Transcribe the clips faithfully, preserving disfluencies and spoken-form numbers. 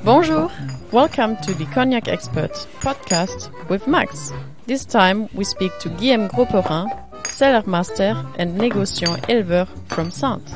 Bonjour, welcome to the Cognac Expert podcast with Max. This time we speak to Guillaume Grosperin, cellar master and négociant éleveur from Saintes.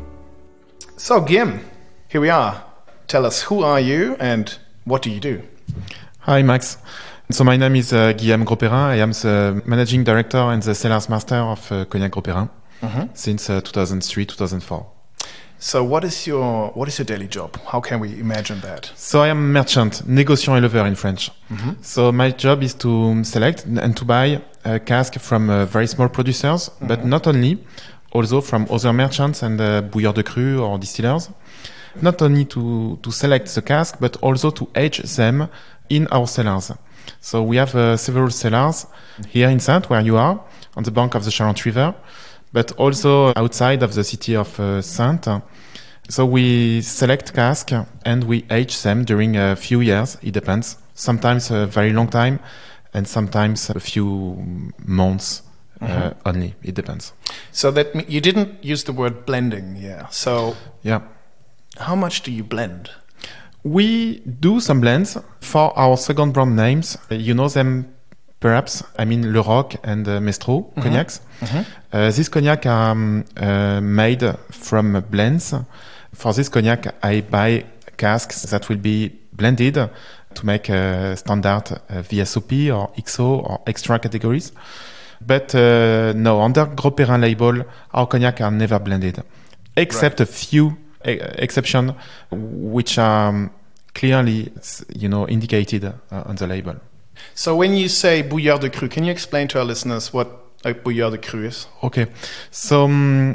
So Guillaume, here we are. Tell us, who are you and what do you do? Hi Max. So my name is uh, Guillaume Grosperin. I am the managing director and the cellars master of uh, Cognac Grosperin mm-hmm. since uh, two thousand three two thousand four. So what is your what is your daily job? How can we imagine that? So I am merchant, négociant éleveur in French. Mm-hmm. So my job is to select and to buy a cask from uh, very small producers, mm-hmm. but not only, also from other merchants and uh, bouilleurs de cru or distillers. Not only to, to select the cask, but also to age them in our cellars. So we have uh, several cellars here in Saintes, where you are, on the bank of the Charente River, but also outside of the city of uh, Saintes. So we select cask and we age them during a few years. It depends. Sometimes a very long time, and sometimes a few months mm-hmm. uh, only. It depends. So that m- you didn't use the word blending, yeah. So yeah, how much do you blend? We do some blends for our second brand names. You know them. Perhaps, I mean Le Roc and uh, Mestro mm-hmm. cognacs. Mm-hmm. Uh, these cognac are um, uh, made from blends. For this cognac, I buy casks that will be blended to make a standard uh, V S O P or X O or extra categories. But uh, no, under Grosperin label, our cognac are never blended, except right. a few e- exceptions which are um, clearly, you know, indicated uh, on the label. So when you say bouillard de cru, can you explain to our listeners what a bouillard de cru is? Okay, so um,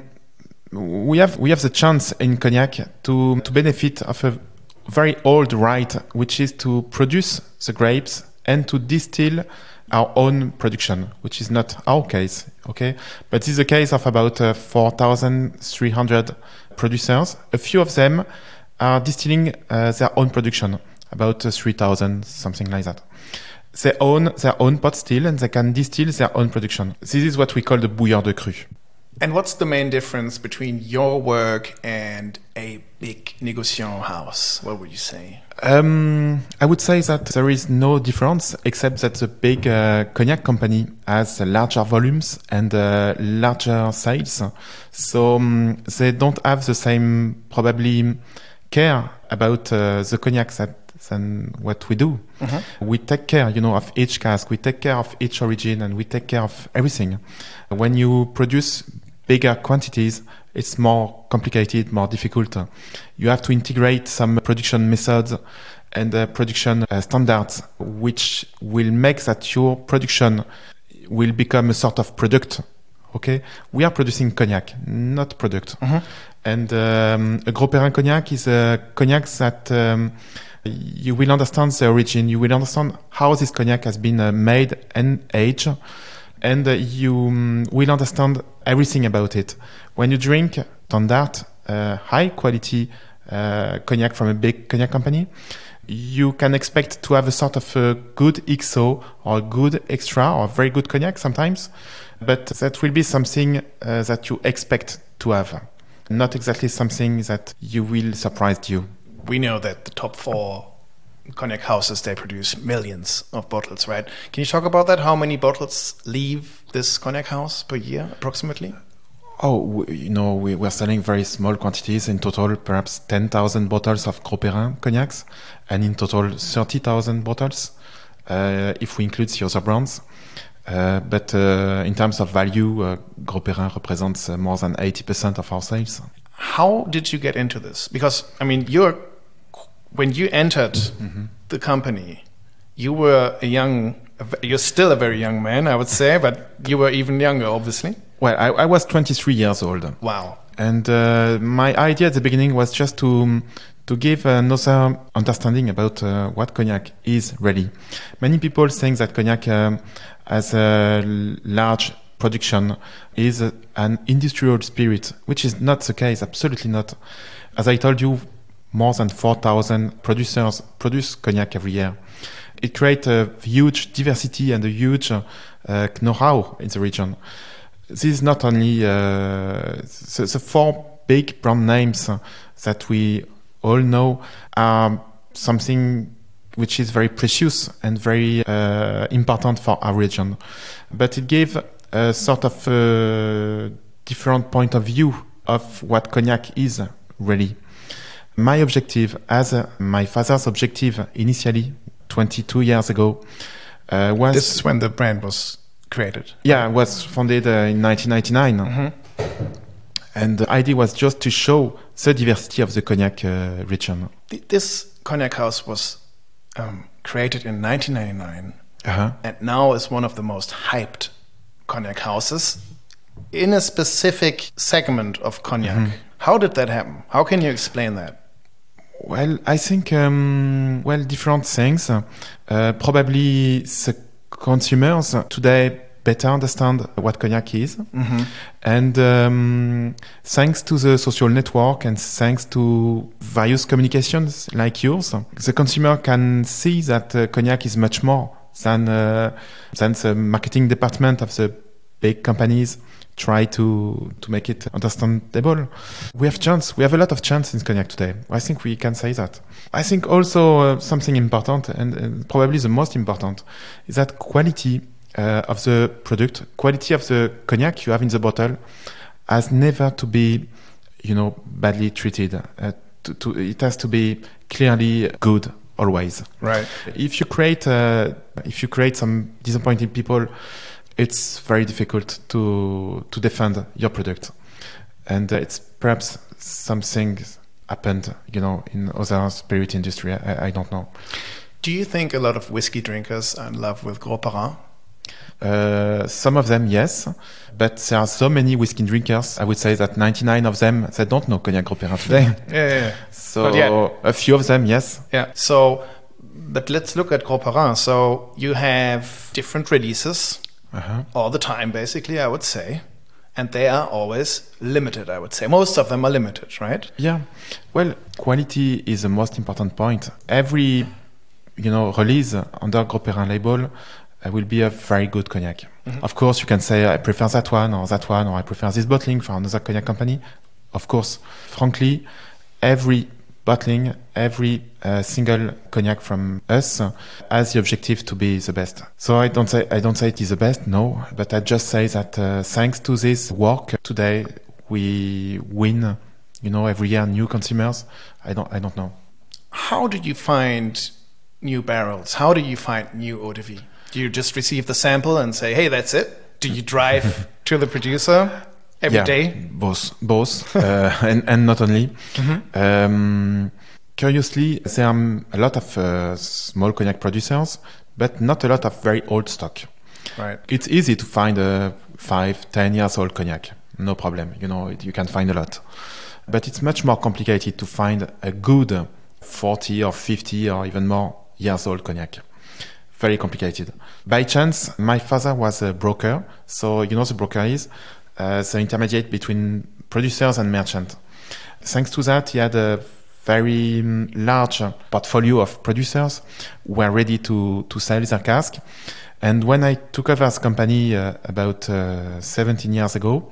we have we have the chance in cognac to to benefit of a very old right, which is to produce the grapes and to distill our own production, which is not our case. Okay, but this is the case of about uh, four thousand three hundred producers. A few of them are distilling uh, their own production, about uh, three thousand, something like that. They own their own pot still and they can distill their own production. This is what we call the bouillard de cru. And what's the main difference between your work and a big négociant house? What would you say? Um, I would say that there is no difference except that the big uh, cognac company has larger volumes and uh, larger sales. So um, they don't have the same probably care about uh, the cognac that than what we do. Mm-hmm. We take care, you know, of each cask. We take care of each origin, and we take care of everything. When you produce bigger quantities, it's more complicated, more difficult. You have to integrate some production methods and uh, production uh, standards, which will make that your production will become a sort of product. Okay, we are producing cognac, not product. Mm-hmm. And um, a Grosperin cognac is a cognac that um, you will understand the origin, you will understand how this cognac has been uh, made and aged, and uh, you um, will understand everything about it. When you drink standard, uh, high quality uh, cognac from a big cognac company, you can expect to have a sort of a good X O or a good extra or very good cognac sometimes, but that will be something uh, that you expect to have, not exactly something that you will surprise you. We know that the top four cognac houses, they produce millions of bottles, right? Can you talk about that? How many bottles leave this cognac house per year, approximately? Oh, you know, we, we're selling very small quantities. In total, perhaps ten thousand bottles of Grosperin cognacs, and in total, thirty thousand bottles, uh, if we include the other brands. Uh, but uh, in terms of value, uh, Grosperin represents uh, more than eighty percent of our sales. How did you get into this? Because, I mean, you're when you entered mm-hmm. the company, you were a young, you're still a very young man, I would say, but you were even younger, obviously. Well, I, I was twenty-three years old. Wow. And uh, my idea at the beginning was just to to give another understanding about uh, what cognac is really. Many people think that cognac um, has a large production is an industrial spirit, which is not the case, absolutely not. As I told you, more than four thousand producers produce cognac every year. It creates a huge diversity and a huge uh, know-how in the region. This is not only uh, the, the four big brand names that we all know are something which is very precious and very uh, important for our region. But it gave a sort of uh, different point of view of what cognac is really. My objective, as uh, my father's objective initially, twenty-two years ago, uh, was... This is when the brand was created. Yeah, it was founded uh, in nineteen ninety-nine. Mm-hmm. And the idea was just to show the diversity of the cognac uh, region. This cognac house was um, created in nineteen ninety-nine, uh-huh. and now is one of the most hyped cognac houses in a specific segment of cognac. Mm-hmm. How did that happen? How can you explain that? Well, I think, um, well, different things. Uh, probably the consumers today better understand what cognac is. Mm-hmm. And um, thanks to the social network and thanks to various communications like yours, the consumer can see that uh, cognac is much more than, uh, than the marketing department of the big companies try to to make it understandable. We have chance. We have a lot of chance in cognac today. I think we can say that. I think also uh, something important and, and probably the most important is that quality uh, of the product, quality of the cognac you have in the bottle has never to be, you know, badly treated. Uh, to, to, it has to be clearly good always. Right. If you create uh, if you create some disappointed people, it's very difficult to to defend your product, and uh, it's perhaps something happened, you know, in other spirit industry. I, I don't know. Do you think a lot of whiskey drinkers are in love with Gros Perrin? Uh, some of them, yes, but there are so many whiskey drinkers. I would say that ninety-nine of them, they don't know Cognac Gros Perrin today. yeah, yeah, yeah. So yeah. A few of them, yes. Yeah. So, but let's look at Gros Perrin. So you have different releases. Uh-huh. All the time, basically, I would say. And they are always limited, I would say. Most of them are limited, right? Yeah. Well, quality is the most important point. Every, you know, release under Gros Perrin label uh, will be a very good cognac. Mm-hmm. Of course, you can say, I prefer that one or that one, or I prefer this bottling for another cognac company. Of course, frankly, every bottling, every uh, single cognac from us uh, has the objective to be the best. So I don't say I don't say it is the best, no, but I just say that uh, thanks to this work today, we win, you know, every year new consumers. I don't I don't know. How did you find new barrels? How do you find new eau de vie? Do you just receive the sample and say, hey, that's it? Do you drive to the producer? Every yeah, day? Both, both, uh, and, and not only. Mm-hmm. Um, curiously, there are a lot of uh, small cognac producers, but not a lot of very old stock. Right. It's easy to find a five, ten years old cognac. No problem. You know, you can find a lot. But it's much more complicated to find a good forty or fifty or even more years old cognac. Very complicated. By chance, my father was a broker. So, you know, the broker is Uh, the intermediate between producers and merchants. Thanks to that, he had a very um, large portfolio of producers who were ready to, to sell their cask. And when I took over the company uh, about uh, seventeen years ago,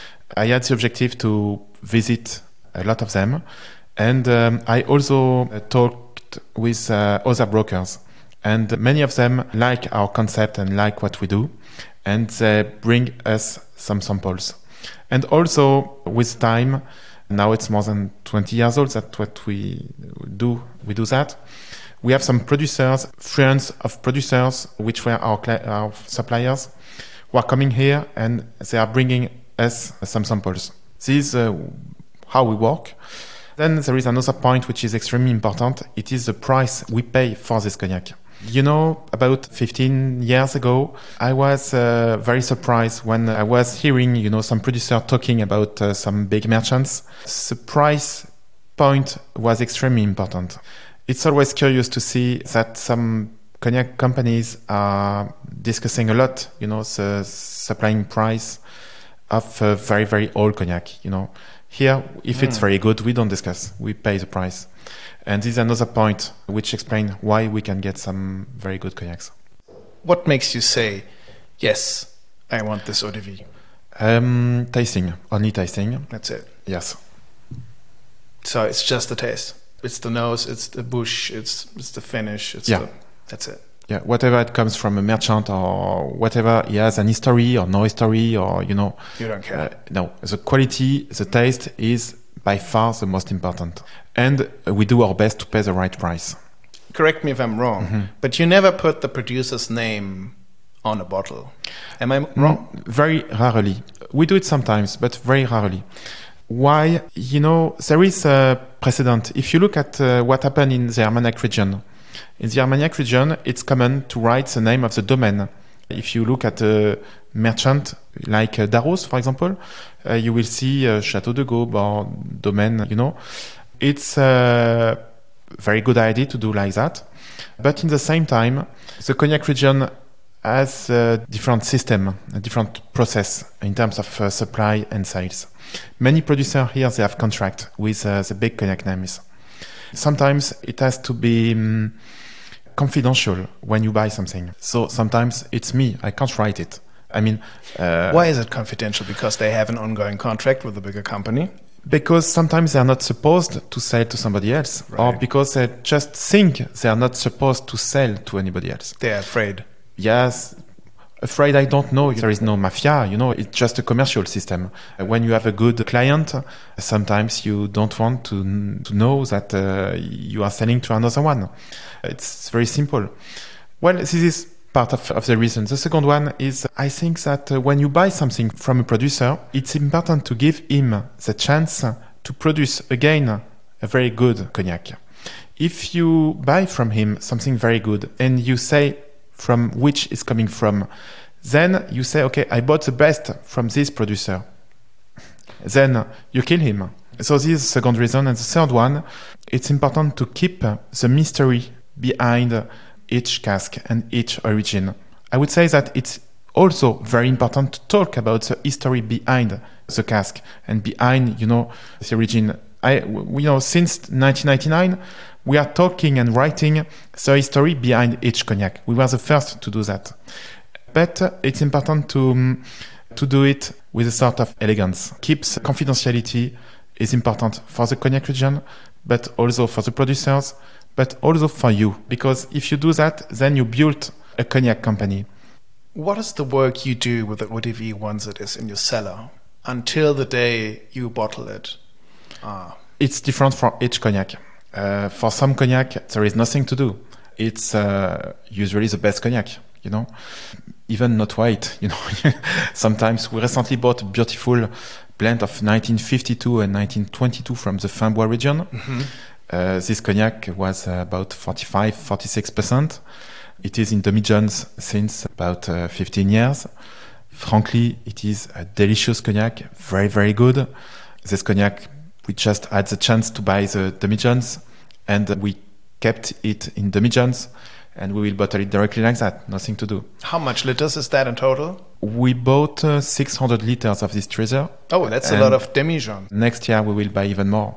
I had the objective to visit a lot of them. And um, I also uh, talked with uh, other brokers. And many of them like our concept and like what we do. And they bring us some samples. And also with time, now it's more than twenty years old, that's what we do, we do that. We have some producers, friends of producers, which were our, our suppliers, who are coming here and they are bringing us some samples. This is uh, how we work. Then there is another point which is extremely important. It is the price we pay for this cognac. You know, about fifteen years ago, I was uh, very surprised when I was hearing, you know, some producer talking about uh, some big merchants. The price point was extremely important. It's always curious to see that some cognac companies are discussing a lot, you know, the supplying price of a very, very old cognac, you know. Here, if mm. it's very good, we don't discuss, we pay the price. And this is another point which explains why we can get some very good cognacs. What makes you say, yes, I want this eau de vie? Um, tasting, only tasting. That's it? Yes. So it's just the taste? it's the nose, it's the bush, it's it's the finish, it's Yeah. the, that's it. Yeah, whatever it comes from a merchant or whatever, he has an history or no history or, you know. You don't care. Uh, no, the quality, the taste is by far the most important. And we do our best to pay the right price. Correct me if I'm wrong, Mm-hmm. but you never put the producer's name on a bottle. Am I wrong? Mm, very rarely. We do it sometimes, but very rarely. Why? You know, there is a precedent. If you look at uh, what happened in the Armagnac region, in the Armagnac region, it's common to write the name of the domain. If you look at a merchant like uh, Darros, for example, uh, you will see uh, Château de Gaube or Domaine, you know. It's a very good idea to do like that. But in the same time, the Cognac region has a different system, a different process in terms of uh, supply and sales. Many producers here, they have contract with uh, the big Cognac names. Sometimes it has to be um, confidential when you buy something. So sometimes it's me, I can't write it. I mean... Uh, Why is it confidential? Because they have an ongoing contract with a bigger company? Because sometimes they are not supposed to sell to somebody else. Right. Or because they just think they are not supposed to sell to anybody else. They're afraid. Yes, afraid I don't know. There is no mafia, you know, it's just a commercial system. When you have a good client, sometimes you don't want to, to know that uh, you are selling to another one. It's very simple. Well, this is part of, of the reason. The second one is I think that uh, when you buy something from a producer, it's important to give him the chance to produce again a very good cognac. If you buy from him something very good and you say from which it's coming from, then you say, okay, I bought the best from this producer. Then you kill him. So this is the second reason. And the third one, it's important to keep the mystery behind each cask and each origin. I would say that it's also very important to talk about the history behind the cask and behind, you know, the origin. I, you know, since nineteen ninety-nine, we are talking and writing the history behind each cognac. We were the first to do that. But uh, it's important to, um, to do it with a sort of elegance. Keeps confidentiality is important for the cognac region, but also for the producers, but also for you. Because if you do that, then you build a cognac company. What is the work you do with the eau de vie once it is in your cellar until the day you bottle it? Ah. It's different for each cognac. Uh, for some cognac, there is nothing to do. It's uh, usually the best cognac, you know, even not white, you know. Sometimes we recently bought a beautiful blend of nineteen fifty-two and nineteen twenty-two from the Finbois region. Mm-hmm. Uh, this cognac was uh, about forty-five, forty-six percent. It is in demi-johns since about uh, fifteen years. Frankly, it is a delicious cognac, very, very good. This cognac, we just had the chance to buy the demi-johns and we kept it in demi-johns and we will bottle it directly like that, nothing to do. How much liters is that in total? We bought uh, six hundred liters of this treasure. Oh, that's a lot of demi-johns. Next year we will buy even more.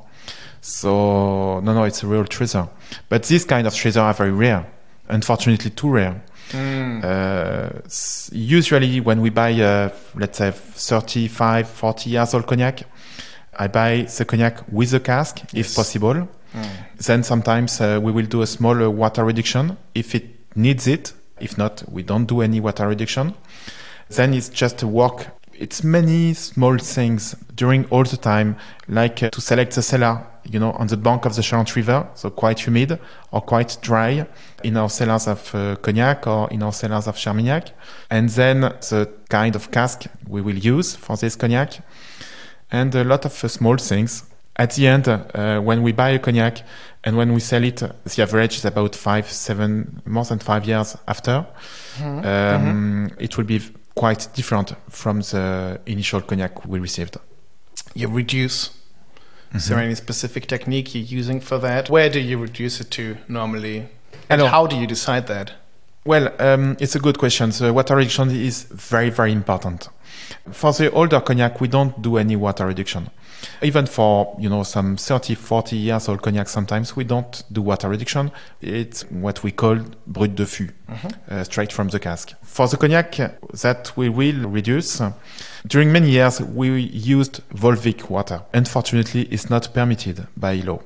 So, no, no, it's a real treasure. But this kind of treasure are very rare. Unfortunately, too rare. Mm. Uh, usually when we buy, uh, let's say, thirty-five, forty years old cognac, I buy the cognac with the cask, yes. if possible. Mm. Then sometimes uh, we will do a small uh, water reduction if it needs it. If not, we don't do any water reduction. Then it's just a work. It's many small things during all the time, like uh, to select the cellar, you know, on the bank of the Charente River, so quite humid or quite dry in our cellars of uh, cognac or in our cellars of Charmignac. And then the kind of cask we will use for this cognac. And a lot of uh, small things. At the end, uh, when we buy a cognac and when we sell it, the average is about five, seven, more than five years after. Mm-hmm. Um, mm-hmm. It will be quite different from the initial cognac we received. You reduce. Mm-hmm. Is there any specific technique you're using for that? Where do you reduce it to normally? And how do you decide that? Well, um, it's a good question. The water reduction is very, very important. For the older cognac, we don't do any water reduction. Even for, you know, some thirty, forty years old cognac, sometimes we don't do water reduction. It's what we call brut de fût, mm-hmm. uh, straight from the cask. For the cognac that we will reduce, uh, during many years we used Volvic water. Unfortunately, it's not permitted by law.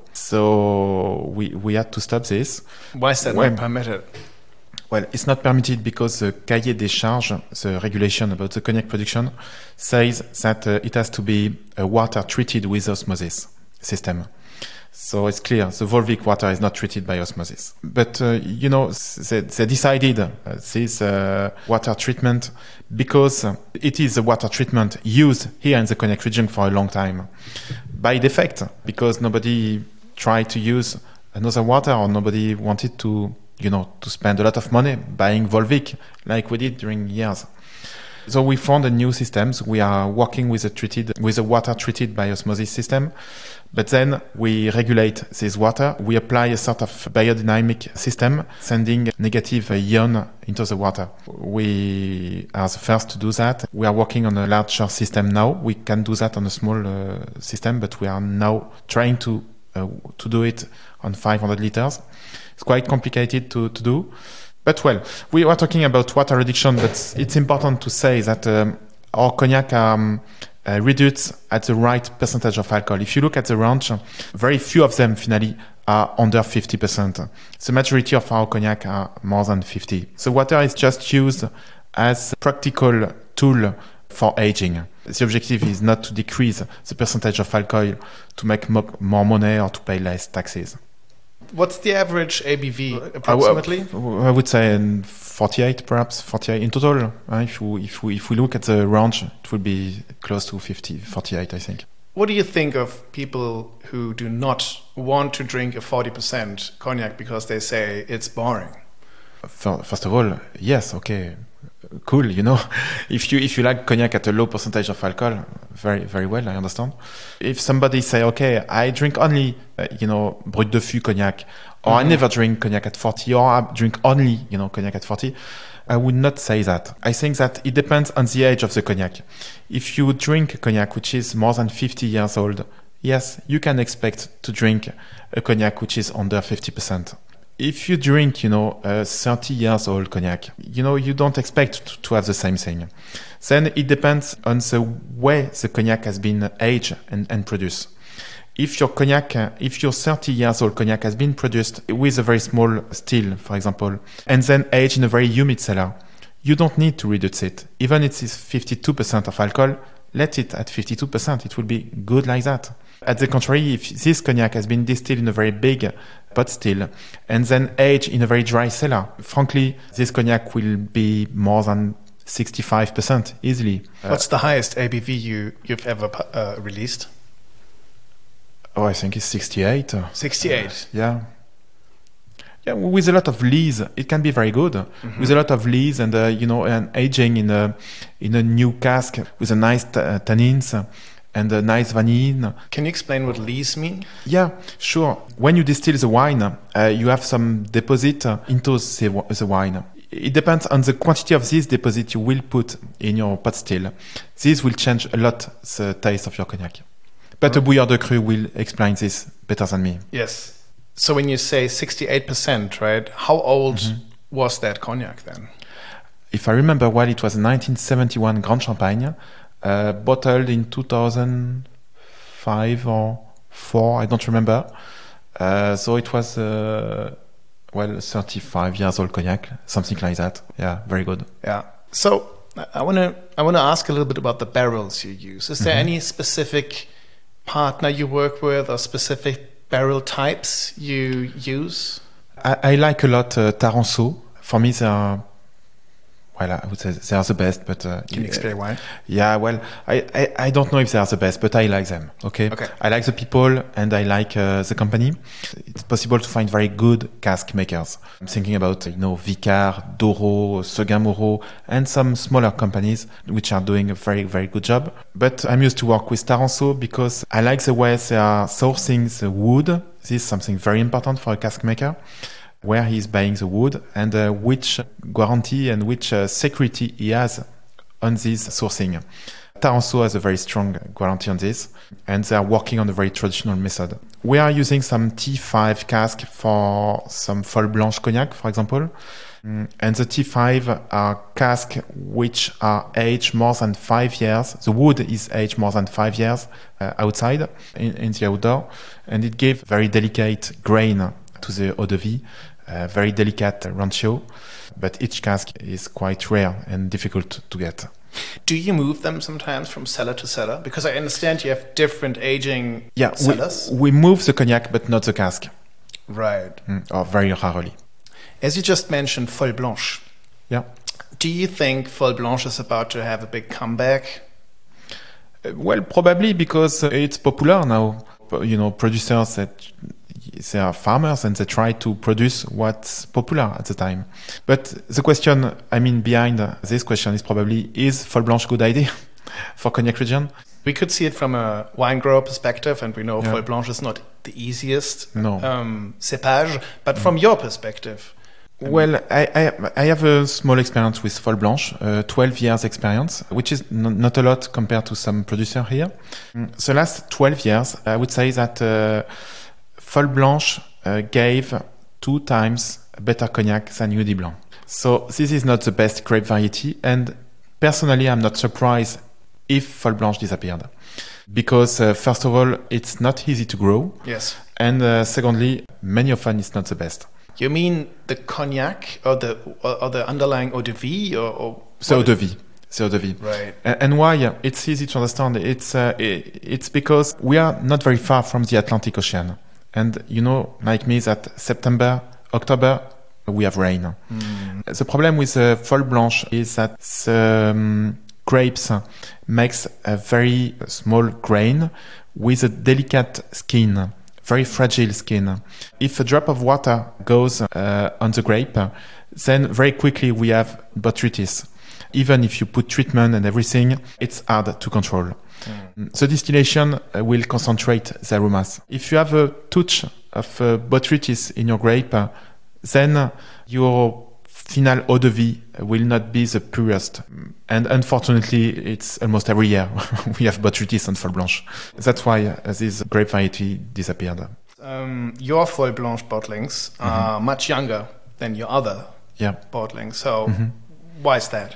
So we, we had to stop this. Why is that when, not permitted? Well, it's not permitted because the cahier des charges, the regulation about the cognac production, says that uh, it has to be a water treated with osmosis system. So it's clear, the Volvic water is not treated by osmosis. But, uh, you know, they, they decided uh, this uh, water treatment because uh, it is a water treatment used here in the cognac region for a long time. By defect, because nobody tried to use another water or nobody wanted to you know, to spend a lot of money buying Volvic, like we did during years. So we found a new system. We are working with a treated, with a water treated by osmosis system, but then we regulate this water. We apply a sort of biodynamic system, sending negative ion into the water. We are the first to do that. We are working on a larger system now. We can do that on a small uh, system, but we are now trying to uh, to do it on five hundred liters. It's quite complicated to, to do. But well, we were talking about water reduction, but it's important to say that um, our cognac um, uh, reduced at the right percentage of alcohol. If you look at the range, very few of them finally are under fifty percent. The majority of our cognac are more than fifty. So water is just used as a practical tool for aging. The objective is not to decrease the percentage of alcohol to make mo- more money or to pay less taxes. What's the average A B V approximately? I would say forty-eight, perhaps forty-eight in total. Uh, if we if we if we look at the range, it will be close to fifty, forty-eight, I think. What do you think of people who do not want to drink a forty percent cognac because they say it's boring? First of all, yes, okay, cool. You know, if you if you like cognac at a low percentage of alcohol, very very well, I understand. If somebody say, okay, I drink only, uh, you know, brut de fût cognac, or mm-hmm. I never drink cognac at forty, or I drink only, you know, cognac at forty, I would not say that. I think that it depends on the age of the cognac. If you drink cognac which is more than fifty years old, yes, you can expect to drink a cognac which is under fifty percent. If you drink, you know, a thirty years old cognac, you know, you don't expect to, to have the same thing. Then it depends on the way the cognac has been aged and, and produced. If your cognac, if your thirty years old cognac has been produced with a very small still, for example, and then aged in a very humid cellar, you don't need to reduce it. Even if it's fifty-two percent of alcohol, let it at fifty-two percent. It will be good like that. At the contrary, if this cognac has been distilled in a very big pot still and then aged in a very dry cellar, frankly, this cognac will be more than sixty-five percent easily. What's the highest A B V you, you've ever uh, released? Oh, I think it's sixty-eight. sixty-eight? Uh, yeah. Yeah, with a lot of lees, it can be very good. Mm-hmm. With a lot of lees and, uh, you know, and aging in a, in a new cask with a nice t- uh, tannins, and a nice vanille. Can you explain what lees mean? Yeah, sure. When you distill the wine, uh, you have some deposit into the, the wine. It depends on the quantity of this deposit you will put in your pot still. This will change a lot the taste of your cognac. But mm-hmm. a Bouillon de Cru will explain this better than me. Yes. So when you say sixty-eight percent, right, how old mm-hmm. was that cognac then? If I remember well, it was nineteen seventy-one Grand Champagne, Uh, bottled in two thousand five or four, I don't remember. Uh, so it was, uh, well, thirty-five years old cognac, something like that. Yeah, very good. Yeah. So I want to I want to ask a little bit about the barrels you use. Is there mm-hmm. any specific partner you work with or specific barrel types you use? I, I like a lot uh, Taransaud. For me, they are Well, I would say they are the best, but... Uh, Can you explain why? Yeah, well, I, I, I don't know if they are the best, but I like them, okay? Okay. I like the people and I like uh, the company. It's possible to find very good cask makers. I'm thinking about, you know, Vicard, Doro, Seguin Moreau, and some smaller companies which are doing a very, very good job. But I'm used to work with Taransaud because I like the way they are sourcing the wood. This is something very important for a cask maker. Where he's buying the wood and uh, which guarantee and which uh, security he has on this sourcing. Taranso has a very strong guarantee on this, and they are working on a very traditional method. We are using some T five cask for some Folle Blanche cognac, for example. Mm, and the T five are casks which are aged more than five years. The wood is aged more than five years uh, outside, in, in the outdoor, and it gave very delicate grain to the eau de vie, uh, very delicate rancio, but each cask is quite rare and difficult to get. Do you move them sometimes from cellar to cellar? Because I understand you have different aging yeah, cellars. We, we move the cognac, but not the cask. Right. Mm, or very rarely. As you just mentioned, Folle Blanche. Yeah. Do you think Folle Blanche is about to have a big comeback? Uh, well, probably because uh, it's popular now. You know, producers that they are farmers and they try to produce what's popular at the time. But the question, I mean, behind this question is probably, is Folle Blanche a good idea for Cognac region? We could see it from a wine grower perspective, and we know yeah. Folle Blanche is not the easiest no. um, cépage. But mm. from your perspective, well, I, I I have a small experience with Folle Blanche, uh, twelve years experience, which is n- not a lot compared to some producer here. Mm. The last twelve years, I would say that uh, Folle Blanche uh, gave two times better cognac than U D Blanc. So this is not the best grape variety, and personally, I'm not surprised if Folle Blanche disappeared. Because uh, first of all, it's not easy to grow. Yes. And uh, secondly, many often it's not the best. You mean the cognac or the or, or the underlying eau de vie or, or the eau de vie, the eau de vie. Right. And, and why? It's easy to understand. It's uh, it, it's because we are not very far from the Atlantic Ocean, and you know, like me, that September, October, we have rain. Mm. The problem with uh, Folle Blanche is that the um, grapes makes a very small grain with a delicate skin. Very fragile skin. If a drop of water goes uh, on the grape, then very quickly we have botrytis. Even if you put treatment and everything, it's hard to control. Mm. The distillation uh, will concentrate the aromas. If you have a touch of uh, botrytis in your grape, uh, then your final eau de vie will not be the purest. And unfortunately, it's almost every year we have botrytis on Folle Blanche. That's why uh, this grape variety disappeared. Um, your Folle Blanche bottlings mm-hmm. are much younger than your other yeah. bottlings. So mm-hmm. why is that?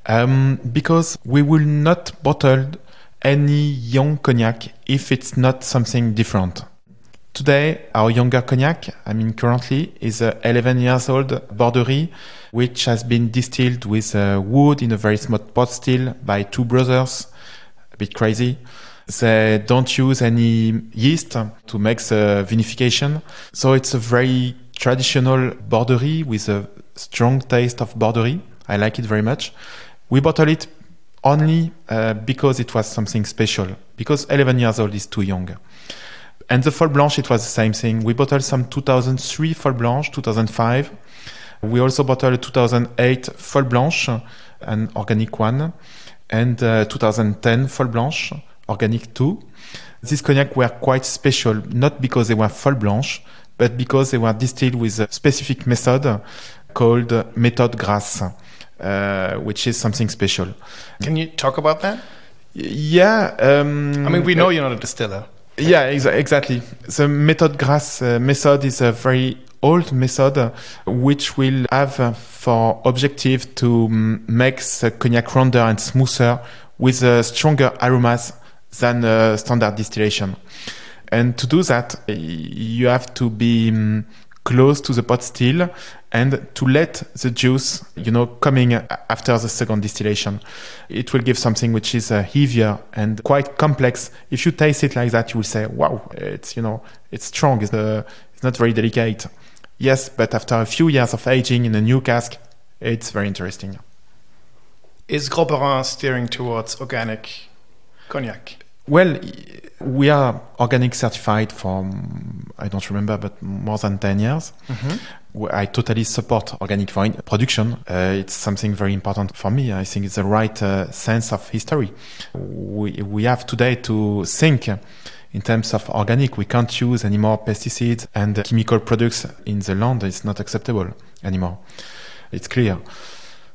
Um, because we will not bottle any young cognac if it's not something different. Today, our younger cognac, I mean currently, is a eleven years old Borderie, which has been distilled with uh, wood in a very small pot still by two brothers, a bit crazy. They don't use any yeast to make the vinification. So it's a very traditional Borderie with a strong taste of Borderie. I like it very much. We bottle it only uh, because it was something special, because eleven years old is too young. And the Folle Blanche, it was the same thing. We bottled some two thousand three Folle Blanche, two thousand five. We also bottled a two thousand eight Folle Blanche, an organic one, and uh, two thousand ten Folle Blanche, organic two. These cognac were quite special, not because they were Folle Blanche, but because they were distilled with a specific method called méthode Grasse, uh, which is something special. Can you talk about that? Yeah. Um, I mean, we know uh, you're not a distiller. Yeah, exa- exactly. The méthode Grasse uh, method is a very old method uh, which will have uh, for objective to um, make the cognac rounder and smoother with uh, stronger aromas than uh, standard distillation. And to do that, you have to be um, close to the pot still and to let the juice, you know, coming after the second distillation. It will give something which is uh, heavier and quite complex. If you taste it like that, you will say, wow, it's, you know, it's strong. It's, uh, it's not very delicate. Yes, but after a few years of aging in a new cask, it's very interesting. Is Gros Perrin steering towards organic cognac? Well, we are organic certified for, I don't remember, but more than ten years. Mm-hmm. I totally support organic wine production. Uh, it's something very important for me. I think it's the right uh, sense of history. We, we have today to think in terms of organic. We can't use any more pesticides and chemical products in the land. It's not acceptable anymore. It's clear.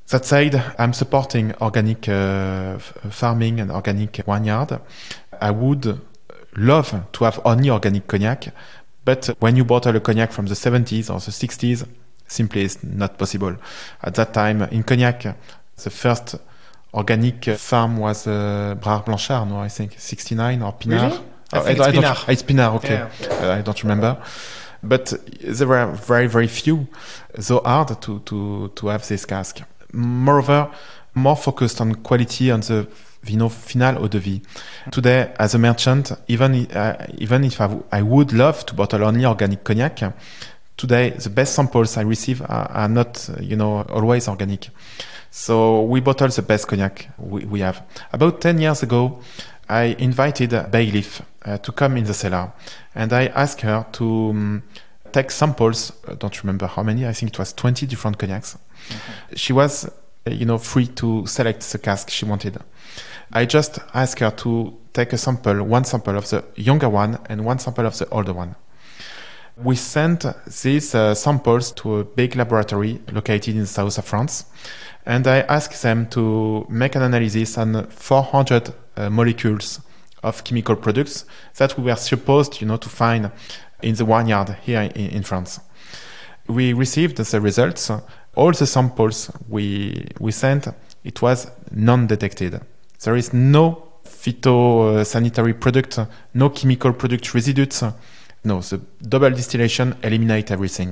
That said, I'm supporting organic uh, f- farming and organic vineyard. I would love to have only organic cognac, but when you bottle a cognac from the seventies or the sixties, simply it's not possible. At that time, in cognac, the first organic farm was uh, Brard Blanchard, no, I think, sixty-nine, or Pinard. Really? I Oh, think I, it's I don't, Pinard. It's Pinard, okay. Yeah. Uh, I don't remember. But there were very, very few, so hard to, to, to have this cask. Moreover, more focused on quality on the you know, final eau de vie. Today, as a merchant, even uh, even if I, w- I would love to bottle only organic cognac, today the best samples I receive are, are not, you know, always organic. So we bottle the best cognac we, we have. About ten years ago, I invited Bayleaf uh, to come in the cellar, and I asked her to um, take samples. I don't remember how many. I think it was twenty different cognacs. Mm-hmm. She was, uh, you know, free to select the cask she wanted. I just asked her to take a sample, one sample of the younger one and one sample of the older one. We sent these uh, samples to a big laboratory located in the south of France, and I asked them to make an analysis on four hundred uh, molecules of chemical products that we were supposed, you know, to find in the vineyard here in, in France. We received the results. All the samples we we sent, it was non-detected. There is no phytosanitary product, no chemical product residues. No, the double distillation eliminate everything.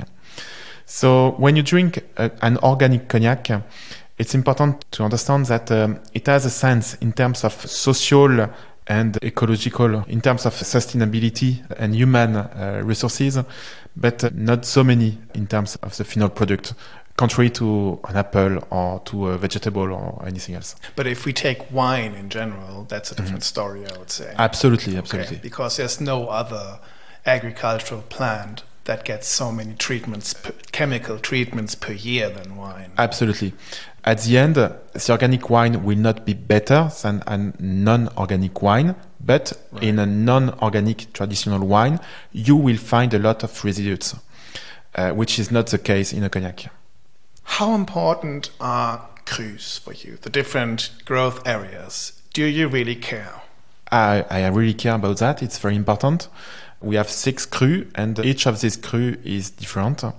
So when you drink a, an organic cognac, it's important to understand that um, it has a sense in terms of social and ecological, in terms of sustainability and human uh, resources, but not so many in terms of the final product, contrary to an apple or to a vegetable or anything else. But if we take wine in general, that's a different mm-hmm. story, I would say. Absolutely, absolutely. Okay, because there's no other agricultural plant that gets so many treatments, per, chemical treatments per year than wine. Absolutely. At the end, the organic wine will not be better than a non-organic wine, but right. in a non-organic traditional wine, you will find a lot of residues, uh, which is not the case in a cognac. How important are crus for you, the different growth areas? Do you really care? I, I really care about that. It's very important. We have six crus, and each of these crus is different. Um,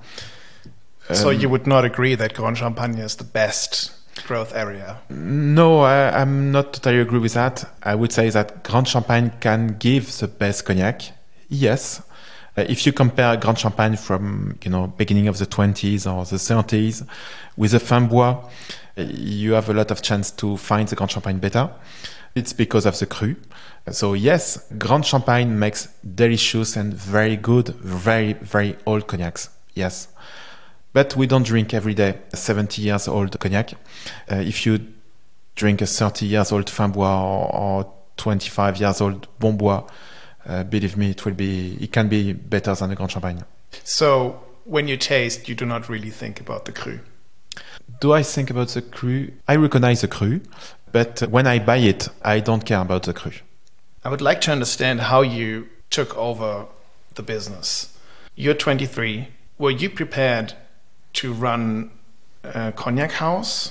so you would not agree that Grand Champagne is the best growth area? No, I, I'm not totally agree with that. I would say that Grand Champagne can give the best cognac. Yes. Uh, if you compare Grand Champagne from, you know, beginning of the twenties or the thirties with the Fin Bois, you have a lot of chance to find the Grand Champagne better. It's because of the cru. So yes, Grand Champagne makes delicious and very good, very, very old cognacs. Yes. But we don't drink every day seventy years old cognac. Uh, if you drink a thirty years old Fin Bois or, or twenty-five years old Bon Bois, uh, believe me, it will be, it can be better than the Grand Champagne. So when you taste, you do not really think about the cru? Do I think about the cru? I recognize the cru, but when I buy it, I don't care about the cru. I would like to understand how you took over the business. You're twenty-three. Were you prepared to run a cognac house?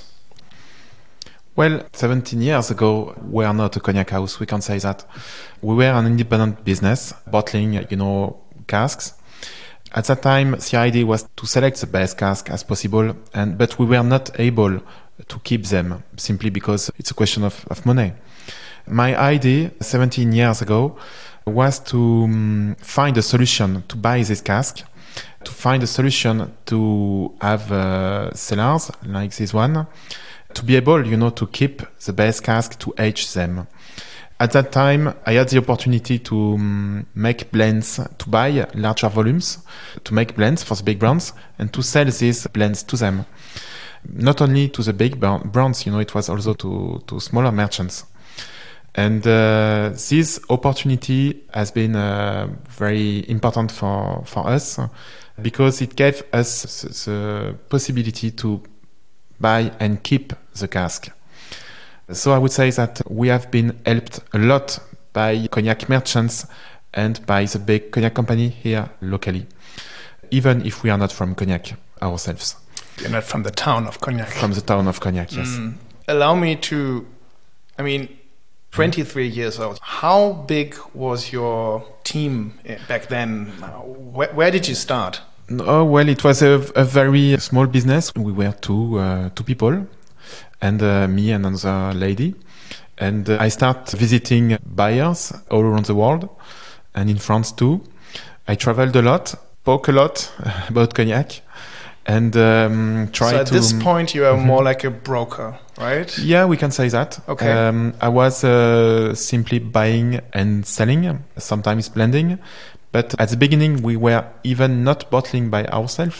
Well, seventeen years ago, we are not a cognac house. We can't say that. We were an independent business, bottling, you know, casks. At that time, the idea was to select the best cask as possible, and but we were not able to keep them simply because it's a question of, of money. My idea seventeen years ago was to um, find a solution to buy this cask, to find a solution to have uh, cellars like this one, to be able, you know, to keep the best cask, to age them. At that time, I had the opportunity to um, make blends, to buy larger volumes, to make blends for the big brands, and to sell these blends to them. Not only to the big brands, you know, it was also to, to smaller merchants. And uh, this opportunity has been uh, very important for, for us because it gave us the possibility to buy and keep the cask. So I would say that we have been helped a lot by cognac merchants and by the big cognac company here locally, even if we are not from cognac ourselves. You're not from the town of Cognac. From the town of Cognac, yes. Mm. Allow me to, I mean, twenty-three mm. years old. How big was your team back then? Where, where did you start? Oh, well, it was a, a very small business. We were two, uh, two people, and uh, me and another lady. And uh, I start visiting buyers all around the world, and in France too. I traveled a lot, spoke a lot about cognac, and um, tried to... So at to, this point you are mm-hmm. more like a broker, right? Yeah, we can say that. Okay. Um, I was uh, simply buying and selling, sometimes blending. But at the beginning, we were even not bottling by ourselves.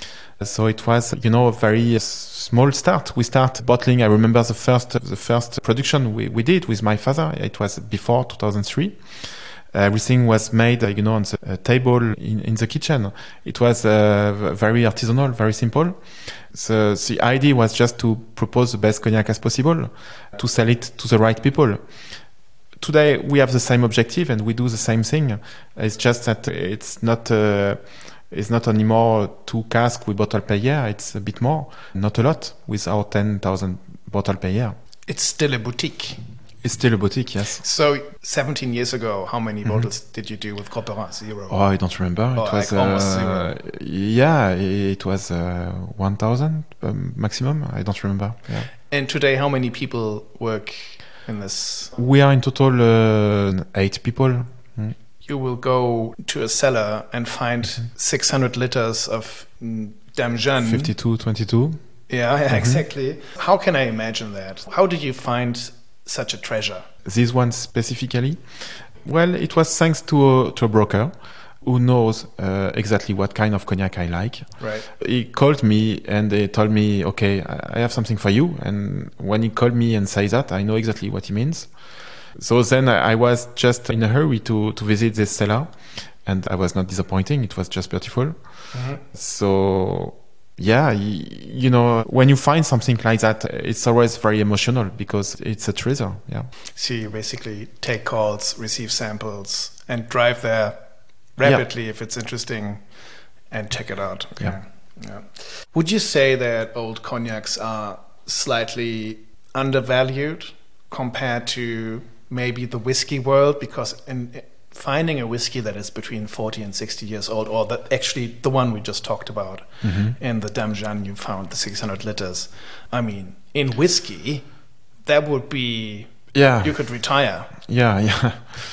So it was, you know, a very small start. We start bottling. I remember the first the first production we, we did with my father. It was before two thousand three. Everything was made, you know, on the table in, in the kitchen. It was uh, very artisanal, very simple. So the idea was just to propose the best cognac as possible, to sell it to the right people. Today we have the same objective and we do the same thing. It's just that it's not uh, it's not anymore two casks we bottle per year. It's a bit more, not a lot, with our ten thousand bottle per year. It's still a boutique. It's still a boutique, yes. So seventeen years ago, how many mm-hmm. bottles did you do with Gros Perrin? Zero. Oh, I don't remember. Oh, it was like almost uh, zero. Yeah, it was uh, one thousand um, maximum. I don't remember. Yeah. And today, how many people work in this? We are in total uh, eight people. Mm. You will go to a cellar and find mm-hmm. six hundred liters of Dame Jeanne. fifty-two twenty-two. Yeah, yeah, mm-hmm. exactly. How can I imagine that? How did you find such a treasure? This one specifically? Well, it was thanks to a, to a broker who knows uh, exactly what kind of cognac I like. Right. He called me and he told me, okay, I have something for you. And when he called me and said that, I know exactly what he means. So then I was just in a hurry to, to visit this cellar. And I was not disappointing. It was just beautiful. Mm-hmm. So... yeah, you, you know, when you find something like that, it's always very emotional because it's a treasure. Yeah. So you basically take calls, receive samples, and drive there rapidly yeah. if it's interesting, and check it out. Okay. Yeah. Yeah. Would you say that old cognacs are slightly undervalued compared to maybe the whiskey world? Because in finding a whiskey that is between forty and sixty years old, or that actually the one we just talked about, mm-hmm. in the Dame Jeanne you found the six hundred liters. I mean, in whiskey, that would be, yeah, you could retire. Yeah, yeah.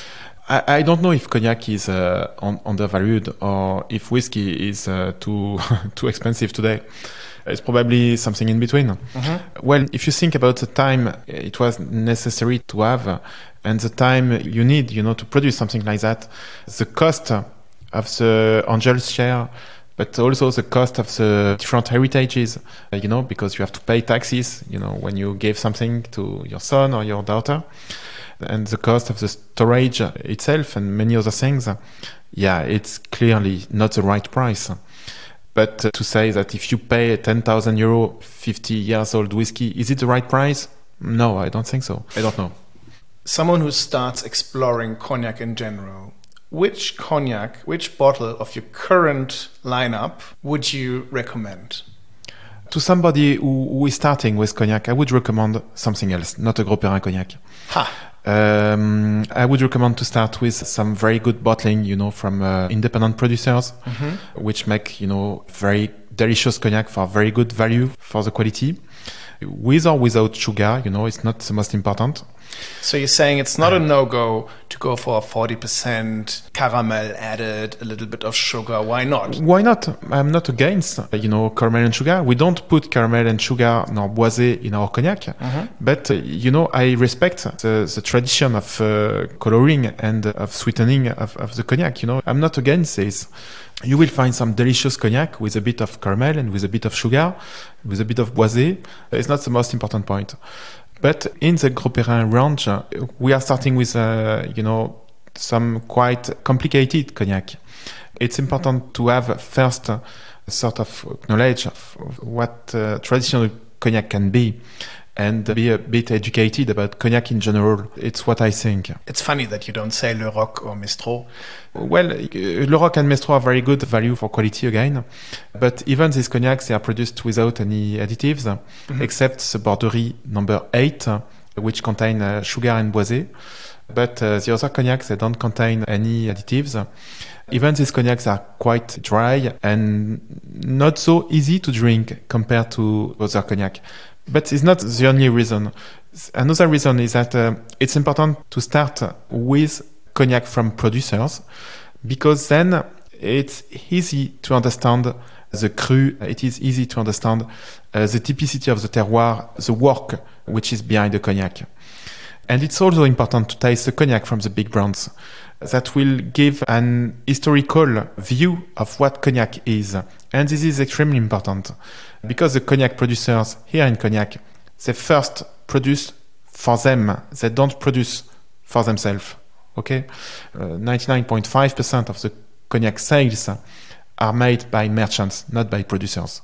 I, I don't know if cognac is uh, un- undervalued or if whiskey is uh, too too expensive today. It's probably something in between. Mm-hmm. Well, if you think about the time it was necessary to have uh, and the time you need, you know, to produce something like that, the cost of the Angel's share, but also the cost of the different heritages, uh, you know, because you have to pay taxes, you know, when you give something to your son or your daughter, and the cost of the storage itself and many other things. Uh, yeah, it's clearly not the right price. But uh, to say that if you pay ten thousand euro, fifty years old whiskey, is it the right price? No, I don't think so. I don't know. Someone who starts exploring cognac in general, which cognac, which bottle of your current lineup would you recommend? To somebody who, who is starting with cognac, I would recommend something else, not a Gros Perrin cognac. Ha! Um, I would recommend to start with some very good bottling, you know, from uh, independent producers, mm-hmm. which make, you know, very delicious cognac for very good value for the quality. With or without sugar, you know, it's not the most important. So you're saying it's not a no-go to go for a forty percent caramel added, a little bit of sugar. Why not? Why not? I'm not against, you know, caramel and sugar. We don't put caramel and sugar nor boisé in our cognac. Mm-hmm. But, uh, you know, I respect the, the tradition of uh, coloring and uh, of sweetening of, of the cognac. You know, I'm not against this. You will find some delicious cognac with a bit of caramel and with a bit of sugar, with a bit of boisé. It's not the most important point. But in the Gros Perrin range, uh, we are starting with, uh, you know, some quite complicated cognac. It's important to have first a sort of knowledge of what uh, traditional cognac can be. and be a bit educated about cognac in general. It's what I think. It's funny that you don't say Le Roc or Mestral. Well, Le Roc and Mestral are very good value for quality again. But even these cognacs, they are produced without any additives, mm-hmm. except the Borderie number eight, which contain uh, sugar and boisé. But uh, the other cognacs, they don't contain any additives. Even these cognacs are quite dry and not so easy to drink compared to other cognac. But it's not the only reason. Another reason is that uh, it's important to start with cognac from producers, because then it's easy to understand the cru, it is easy to understand uh, the typicity of the terroir, the work which is behind the cognac. And it's also important to taste the cognac from the big brands. That will give an historical view of what cognac is. And this is extremely important, because the cognac producers here in Cognac, they first produce for them. They don't produce for themselves. Okay? Uh, ninety-nine point five percent of the cognac sales are made by merchants, not by producers.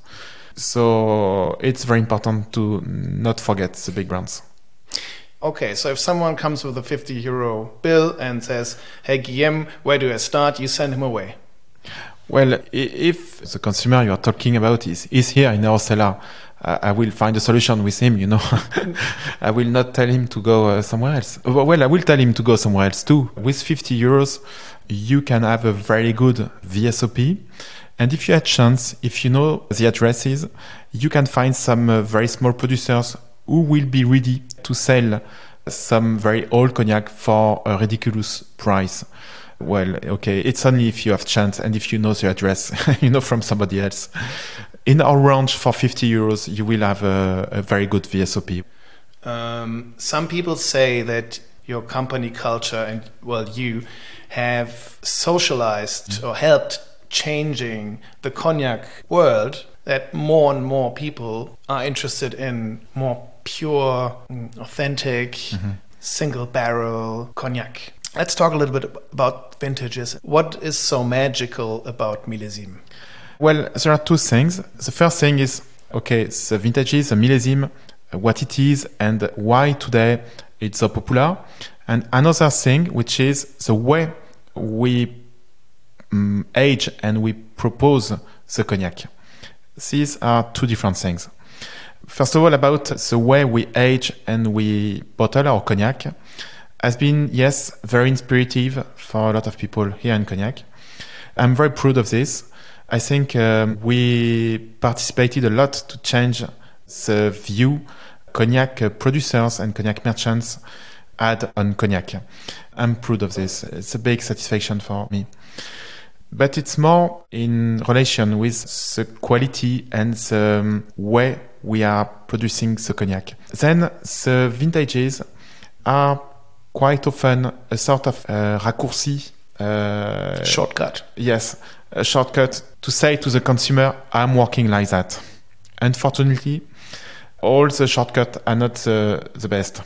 So it's very important to not forget the big brands. Okay, so if someone comes with a fifty euro bill and says, hey, Guillaume, where do I start? You send him away. Well, if the consumer you are talking about is, is here in our cellar, uh, I will find a solution with him, you know. I will not tell him to go uh, somewhere else. Well, I will tell him to go somewhere else too. With fifty euros, you can have a very good V S O P. And if you had chance, if you know the addresses, you can find some uh, very small producers who will be ready to sell some very old cognac for a ridiculous price. Well, okay, it's only if you have chance and if you know the address, you know, from somebody else. In our range for fifty euros, you will have a, a very good V S O P. Um, some people say that your company culture and, well, you have socialized mm. or helped changing the cognac world, that more and more people are interested in more pure, authentic, mm-hmm. single barrel cognac. Let's talk a little bit about vintages. What is so magical about millésime? Well, there are two things. The first thing is, okay, the vintages, the millésime, what it is and why today it's so popular. And another thing, which is the way we um, age and we propose the cognac. These are two different things. First of all, about the way we age and we bottle our cognac has been, yes, very inspirative for a lot of people here in Cognac. I'm very proud of this. I think um, we participated a lot to change the view cognac producers and cognac merchants had on cognac. I'm proud of this. It's a big satisfaction for me. But it's more in relation with the quality and the way we are producing the cognac. Then the vintages are quite often a sort of uh, raccourci. Uh, shortcut. Yes, a shortcut to say to the consumer, I'm working like that. Unfortunately, all the shortcuts are not uh, the best.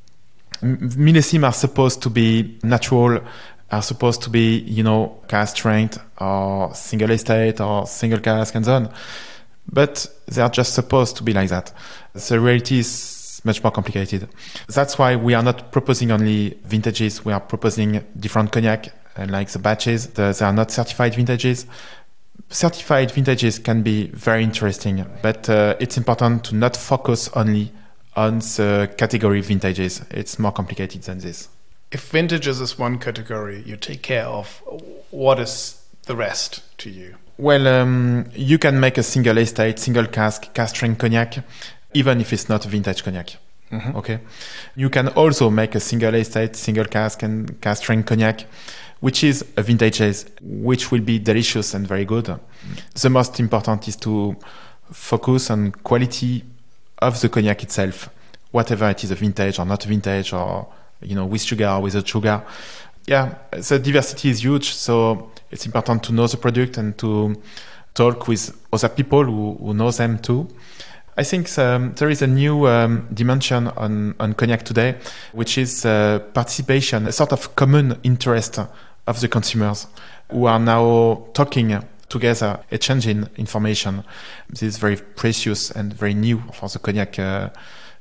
Millésime are supposed to be natural, are supposed to be, you know, cask strength or single estate or single cask and so on. But they are just supposed to be like that. The reality is much more complicated. That's why we are not proposing only vintages. We are proposing different cognac, uh, like the batches. The, they are not certified vintages. Certified vintages can be very interesting, but uh, it's important to not focus only on the category vintages. It's more complicated than this. If vintages is one category, you take care of, what is the rest to you? Well, um, you can make a single estate, single cask, cask strength cognac, even if it's not vintage cognac. Mm-hmm. Okay. You can also make a single estate, single cask, and cask strength cognac, which is a vintages, which will be delicious and very good. Mm-hmm. The most important is to focus on quality of the cognac itself, whatever it is, a vintage or not vintage, or, you know, with sugar or without sugar. Yeah, the diversity is huge, so it's important to know the product and to talk with other people who, who know them too. I think um, there is a new um, dimension on, on cognac today, which is uh, participation, a sort of common interest of the consumers who are now talking together, exchanging information. This is very precious and very new for the cognac uh,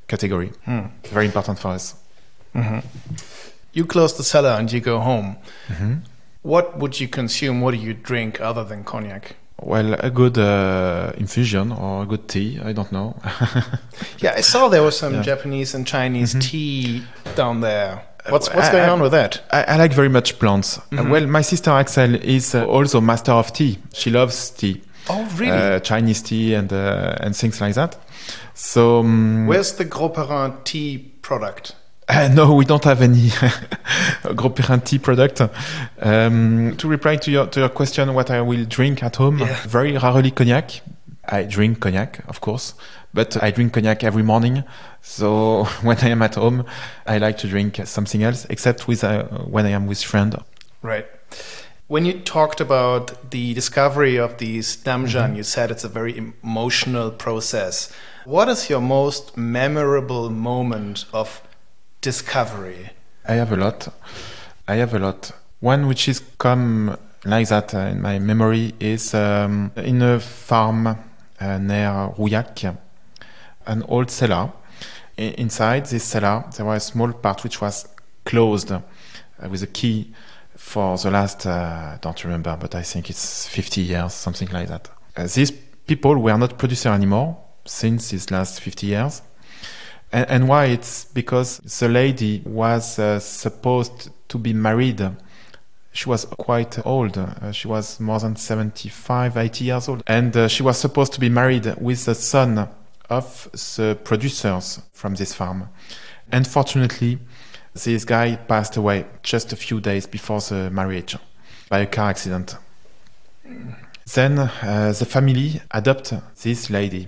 category. Hmm. Very important for us. Mm-hmm. You close the cellar and you go home. Mm-hmm. What would you consume? What do you drink other than cognac? Well, a good uh, infusion or a good tea, I don't know. Yeah, I saw there was some Yeah. Japanese and Chinese Mm-hmm. tea down there. What's what's I- going I- on with that? I, I like very much plants. Uh, Mhm. well, my sister Axel is uh, also master of tea. She loves tea, Oh, really? uh, Chinese tea and uh, and things like that. So um, Where's the Gros Perrin tea product? Uh, no, we don't have any Gros Perrin tea product. Um, to reply to your to your question, what I will drink at home? Yeah. Very rarely cognac. I drink cognac, of course, but I drink cognac every morning. So when I am at home, I like to drink something else, except with uh, when I am with friend. Right. When you talked about the discovery of these Damjan, you said it's a very emotional process. What is your most memorable moment of discovery? I have a lot. I have a lot. One which is come like that uh, in my memory is um, in a farm uh, near Rouillac, an old cellar. I- inside this cellar, there was a small part which was closed uh, with a key for the last, uh, I don't remember, but I think it's fifty years, something like that. Uh, these people were not producer anymore since these last fifty years. And, and why? It's because the lady was uh, supposed to be married. She was quite old. Uh, she was more than seventy-five, eighty years old. And uh, she was supposed to be married with the son of the producers from this farm. Unfortunately, this guy passed away just a few days before the marriage by a car accident. Then uh, the family adopted this lady.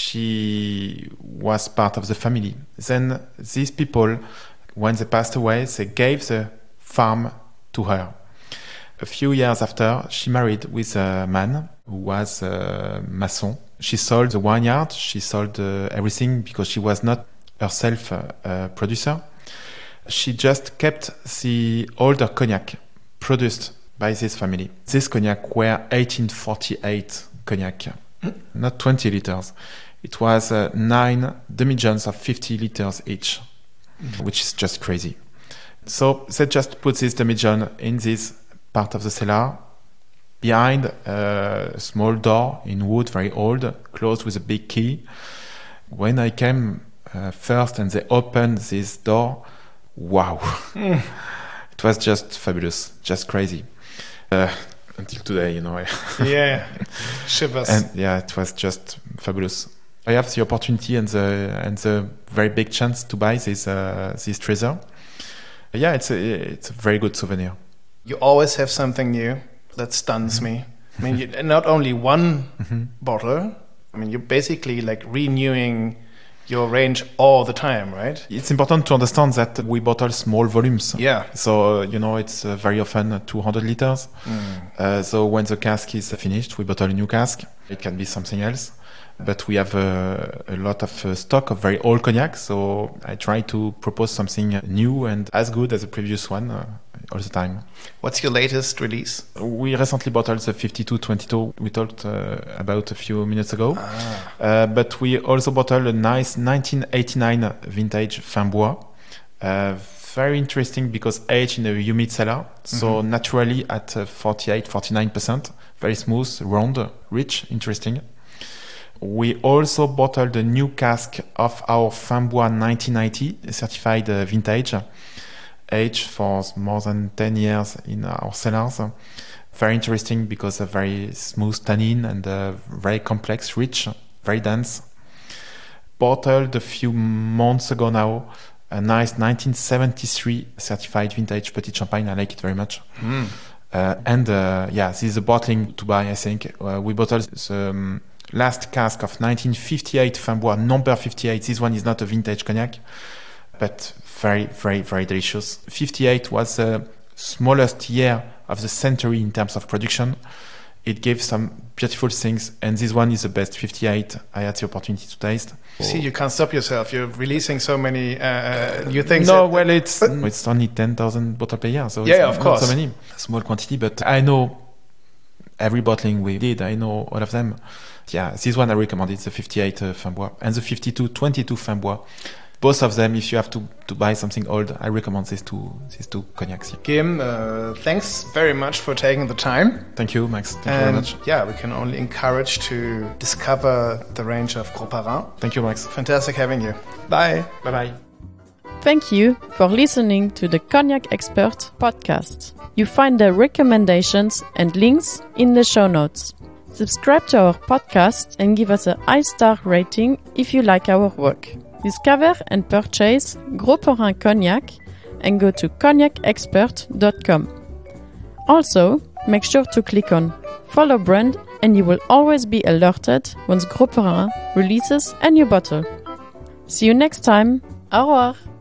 She was part of the family. Then these people, when they passed away, they gave the farm to her. A few years after, she married with a man who was a mason. She sold the vineyard, she sold uh, everything because she was not herself a, a producer. She just kept the older cognac produced by this family. This cognac were eighteen forty-eight cognac, not twenty liters. It was uh, nine demijohns of fifty liters each, which is just crazy. So they just put this demijohn in this part of the cellar, behind a small door in wood, very old, closed with a big key. When I came uh, first and they opened this door, wow. Mm. It was just fabulous, just crazy. Uh, until today, you know. Yeah, shivers. And yeah, it was just fabulous. I have the opportunity and the and the very big chance to buy this uh, this treasure. Yeah, it's a it's a very good souvenir. You always have something new that stuns me. I mean, you, not only one Mm-hmm. bottle. I mean, you're basically like renewing your range all the time, right? It's important to understand that we bottle small volumes. Yeah. So, uh, you know, it's uh, very often uh, two hundred liters. Mm. Uh, so when the cask is finished, we bottle a new cask. It can be something else. But we have uh, a lot of uh, stock of very old cognac. So I try to propose something new and as good as the previous one uh, all the time. What's your latest release? We recently bottled the fifty-two twenty-two we talked uh, about a few minutes ago. Ah. Uh, but we also bottled a nice nineteen eighty-nine vintage Fin Bois. Uh, very interesting because aged in a humid cellar. So Mhm. naturally at uh, forty-eight, forty-nine percent. Very smooth, round, rich, interesting. We also bottled a new cask of our Fin Bois nineteen ninety certified uh, vintage, aged for more than ten years in our cellars. Very interesting because a very smooth tannin and uh, very complex, rich, very dense. Bottled a few months ago now, a nice nineteen seventy-three certified vintage Petit Champagne. I like it very much. Mm. Uh, and uh, yeah, this is a bottling to buy, I think. Uh, we bottled the um, last cask of nineteen fifty-eight Fin Bois, number fifty-eight. This one is not a vintage cognac, but very, very, very delicious. fifty-eight was the smallest year of the century in terms of production. It gave some beautiful things, and this one is the best. fifty-eight, I had the opportunity to taste. See, you can't stop yourself. You're releasing so many uh, new things. No, that- well, it's it's only ten thousand bottles per year, so Yeah, it's yeah, of not course. so many. Small quantity, but I know every bottling we did. I know all of them. Yeah, this one I recommend. It's the fifty-eight uh, Fin Bois and the fifty-two twenty-two Fin Bois. both of them, if you have to, to buy something old, I recommend these two these two cognacs. Yeah. Guillaume, uh, thanks very much for taking the time. Thank you, Max. Thank and you very much. Yeah, we can only encourage to discover the range of Gros Parrain. Thank you, Max. Fantastic having you. Bye. Bye-bye. Thank you for listening to the Cognac Expert podcast. You find the recommendations and links in the show notes. Subscribe to our podcast and give us a five-star rating if you like our work. Discover and purchase Gros Parrain Cognac and go to cognac expert dot com. Also, make sure to click on Follow Brand and you will always be alerted once Gros Parrain releases a new bottle. See you next time. Au revoir.